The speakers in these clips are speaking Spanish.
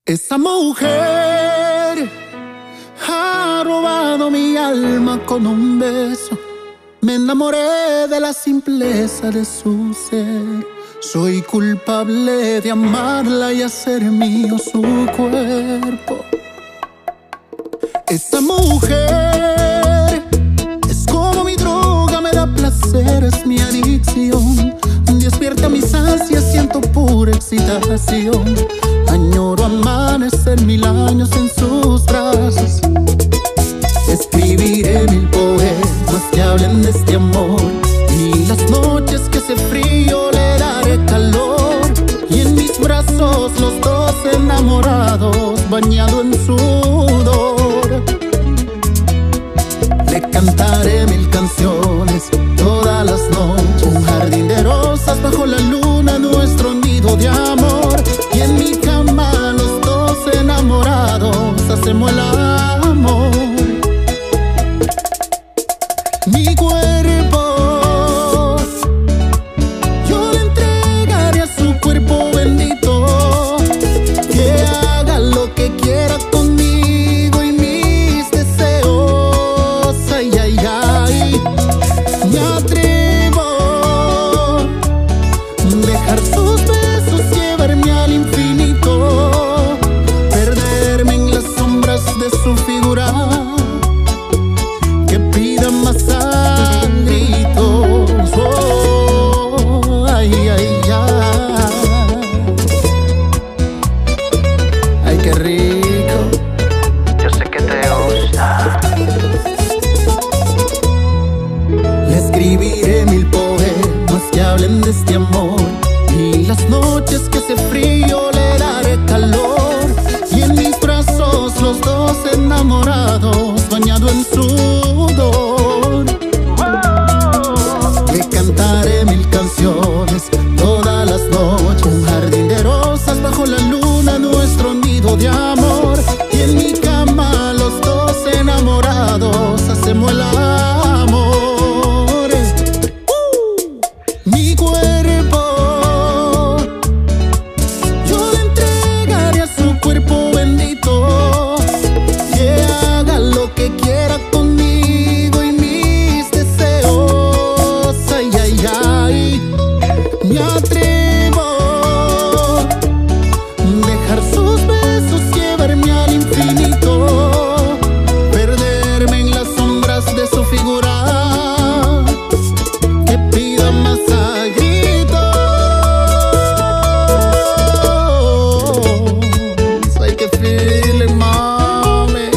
Esa mujer ha robado mi alma con un beso. Me enamoré de la simpleza de su ser. Soy culpable de amarla y hacer mío su cuerpo. Esa mujer es como mi droga, me da placer, es mi adicción. Despierta mis ansias, siento pura excitación. Añoro amanecer 1000 años en sus brazos. Escribiré 1000 poemas que hablen de este amor, y las noches que hace frío le daré calor. Y en mis brazos los dos enamorados, bañado en sudor. Le cantaré 1000 canciones todas las noches. Un jardín de rosas bajo la luna, nuestro nido de amor. Y en mi cama los dos enamorados hacemos el amor. Mi cuerpo yo le entregaré a su cuerpo bendito, que haga lo que quiera conmigo y mis deseos. Ay, ay, ay, me atrevo a dejar sus besos llevarme al infinito, perderme en las sombras de su figura, que pida más a gritos. Oh, ay, ay, ay. Ay, qué rico. Yo sé que te gusta. Le escribiré 1000 poemas que hablen de este amor, y las noches que hace frío le daré calor. Y en mis brazos los dos enamorados, bañado en sudor. Le cantaré 1000 canciones todas las noches. Un jardín de rosas bajo la luna, nuestro nido de amor. Y en mi cama los dos enamorados hacemos el amor. Mi cuerpo yo le entregaré a su cuerpo bendito, que haga lo que quiera conmigo y mis deseos. Ay, ay, ay, me atrevo a dejar sus besos llevarme al infinito, perderme en las sombras de su figura, que pida más a gritos. Hay que feeling, mami.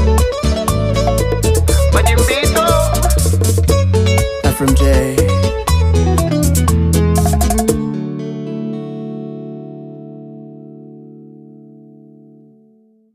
Oye, invito. I'm from J.